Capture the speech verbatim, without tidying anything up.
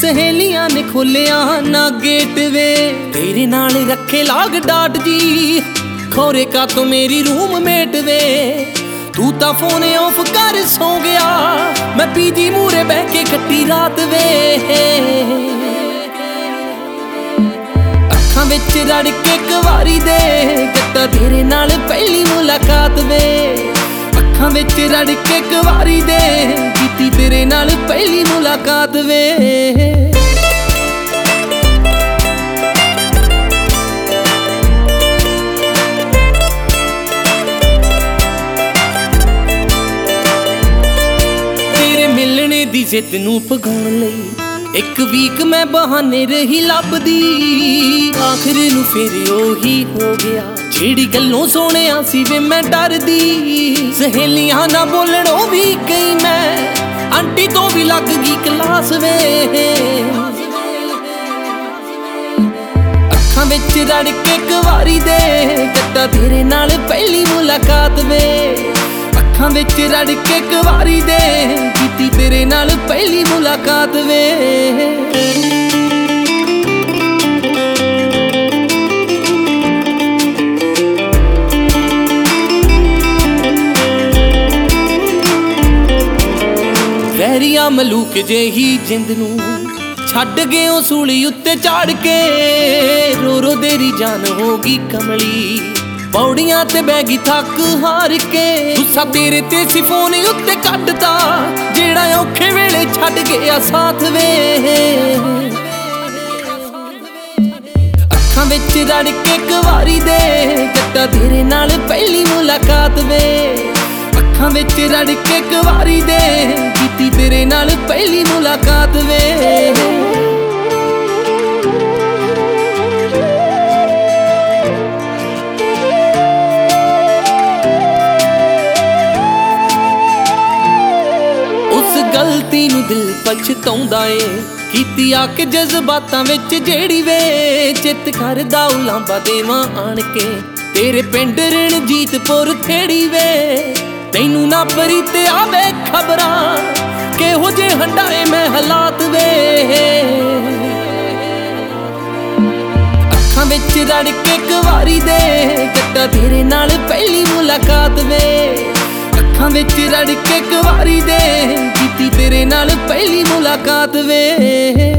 सहेलियां ने खोलिया ना गेट वे, तेरे नाल रखे लाग डाट जी, खोरे का तो मेरी रूममेट वे। तू ता फोन ऑफ कर सो गया, मैं पीजी मूरे बह के कट्टी रात वे। अखां विच रड़ के एक वारी दे कट्टा तेरे नाल पहली मुलाकात वे। अखां विच रड़ के एक वारी दे कीती तेरे नाल पहली मुलाकात वे। तेरे मिलने दी जिद नूं भगाउण लई एक वीक मैं बहाने रही लभदी, आखिर नूं फिर ओही हो गया जेड़ी गल्लों सोहणिया सी वे मैं डरदी। सहेलियां ना बोलणों भी गई मैं, आंटी तो भी लग गई क्लास वे। अखां विच रड़ के एक वारी दे कट्टा तेरे नाल पहली मुलाकात वे। अखां विच रड़ के एक वारी दे कीती तेरे नाल पहली मुलाकात वे। वैरिया मलूक जेही जिंद नूं छड्ड गए ओ सूली उत्ते चाड़ के, रो रो तेरी जान होगी कमली, पौड़ियां ते बैगी थक हार के। गुस्सा तेरे ते सी फोन उत्ते कड्डता, जेड़ा औखे वेले छड्ड गया साथ वे। अखां विच रड़ के एक वारी दे कट्टा तेरे नाल पहली मुलाकात वे। अखां विच रड़ के एक वारी दे कीती तेरे नाल पहली मुलाकात वे। उस गलती नूं दिल पछताउंदा ए, कीती आके जज्बातां विच जेड़ी वे, चित करदा उलांबा देवां आण के तेरे पिंड रणजीतपुर थेड़ी वे। तैनू ना परी ते आवे खबरां किहो जे हंडाए मैं हालात वे। अखां विच रड़ के एक वारी दे कट्टा तेरे नाल पहली मुलाकात वे। अखां विच रड़ के एक वारी दे कीती तेरे नाल पहली मुलाकात वे।